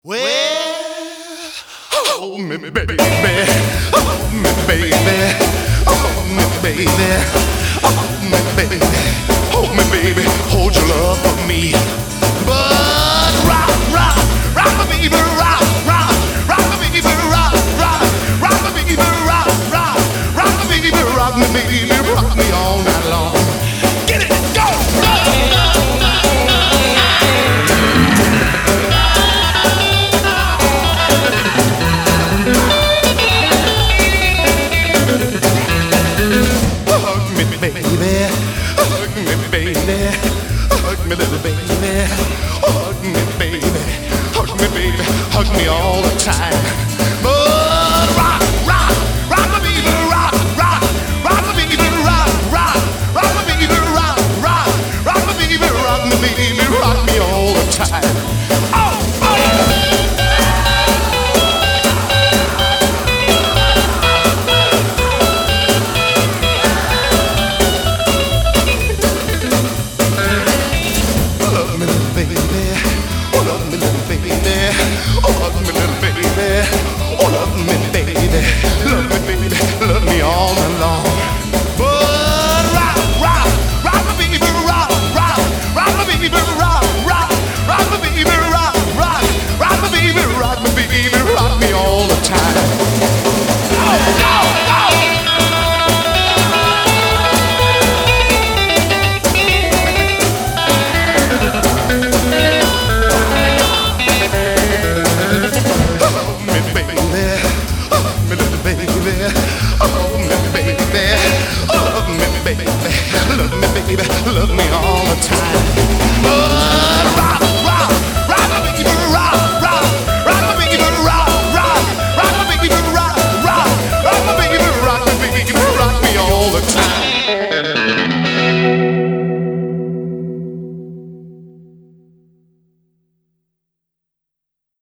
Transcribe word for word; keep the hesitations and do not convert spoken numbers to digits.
Well, hold me, baby, hold me, baby, hold me, baby, hold me, baby, hold me, baby, hold your love for me. But rock, rock, rock me, baby, rock, rock, rock me, baby, rock, rock, rock me, baby, rock, rock, rock me, baby, rock me, baby, rock me all night long. Get it, go, go, go. Baby, hug me, baby, hug me, little baby, hug me, baby, hug me, baby, hug me all the time.